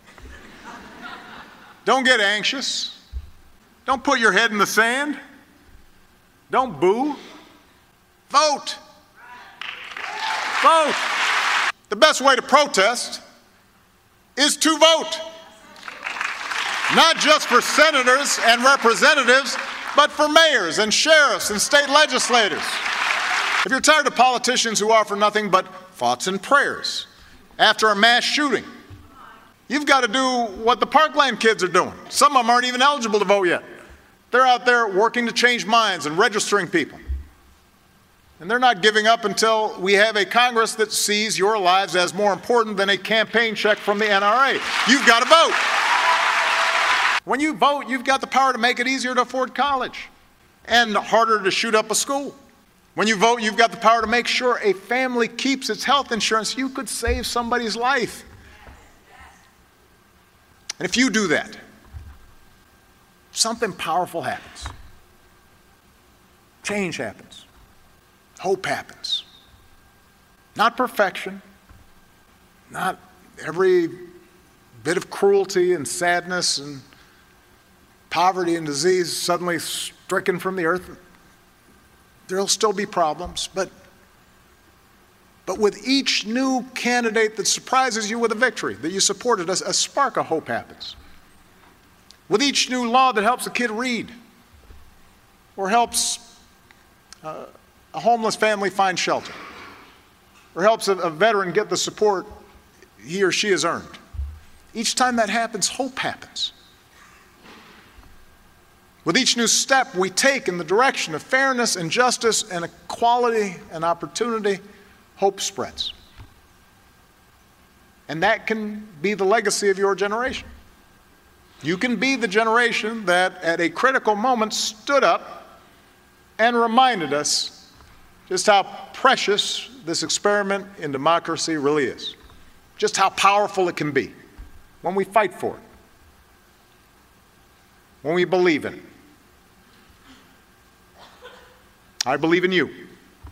Don't get anxious. Don't put your head in the sand. Don't boo. Vote. Vote. The best way to protest is to vote. Not just for senators and representatives, but for mayors and sheriffs and state legislators. If you're tired of politicians who offer nothing but thoughts and prayers after a mass shooting, you've got to do what the Parkland kids are doing. Some of them aren't even eligible to vote yet. They're out there working to change minds and registering people. And they're not giving up until we have a Congress that sees your lives as more important than a campaign check from the NRA. You've got to vote. When you vote, you've got the power to make it easier to afford college and harder to shoot up a school. When you vote, you've got the power to make sure a family keeps its health insurance. You could save somebody's life. And if you do that, something powerful happens. Change happens. Hope happens. Not perfection, not every bit of cruelty and sadness and poverty and disease suddenly stricken from the earth. There'll still be problems, but with each new candidate that surprises you with a victory that you supported, a spark of hope happens. With each new law that helps a kid read or helps a homeless family find shelter or helps a veteran get the support he or she has earned. Each time that happens, hope happens. With each new step we take in the direction of fairness and justice and equality and opportunity, hope spreads. And that can be the legacy of your generation. You can be the generation that at a critical moment stood up and reminded us just how precious this experiment in democracy really is. Just how powerful it can be when we fight for it, when we believe in it. I believe in you.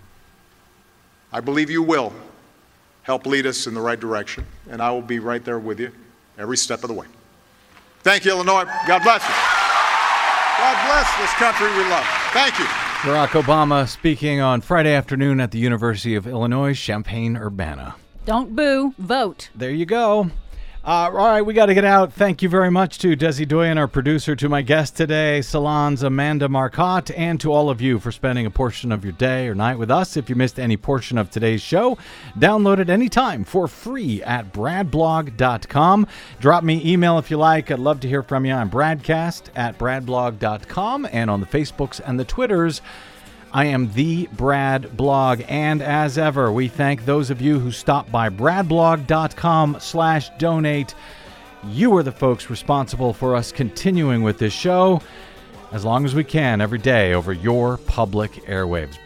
I believe you will help lead us in the right direction, and I will be right there with you every step of the way. Thank you, Illinois. God bless you. God bless this country we love. Thank you. Barack Obama speaking on Friday afternoon at the University of Illinois, Champaign-Urbana. Don't boo, vote. There you go. All right, we got to get out. Thank you very much to Desi Doyen, our producer, to my guest today, Salon's Amanda Marcotte, and to all of you for spending a portion of your day or night with us. If you missed any portion of today's show, download it anytime for free at bradblog.com. Drop me email if you like. I'd love to hear from you. I'm bradcast@bradblog.com, and on the Facebooks and the Twitters, I am the Brad Blog. And as ever, we thank those of you who stopped by bradblog.com/donate. You are the folks responsible for us continuing with this show as long as we can every day over your public airwaves.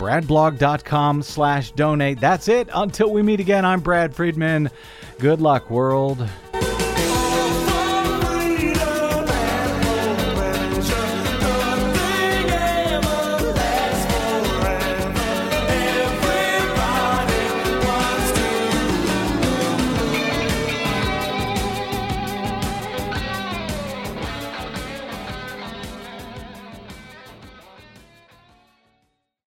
bradblog.com/donate. That's it. Until we meet again, I'm Brad Friedman. Good luck, world.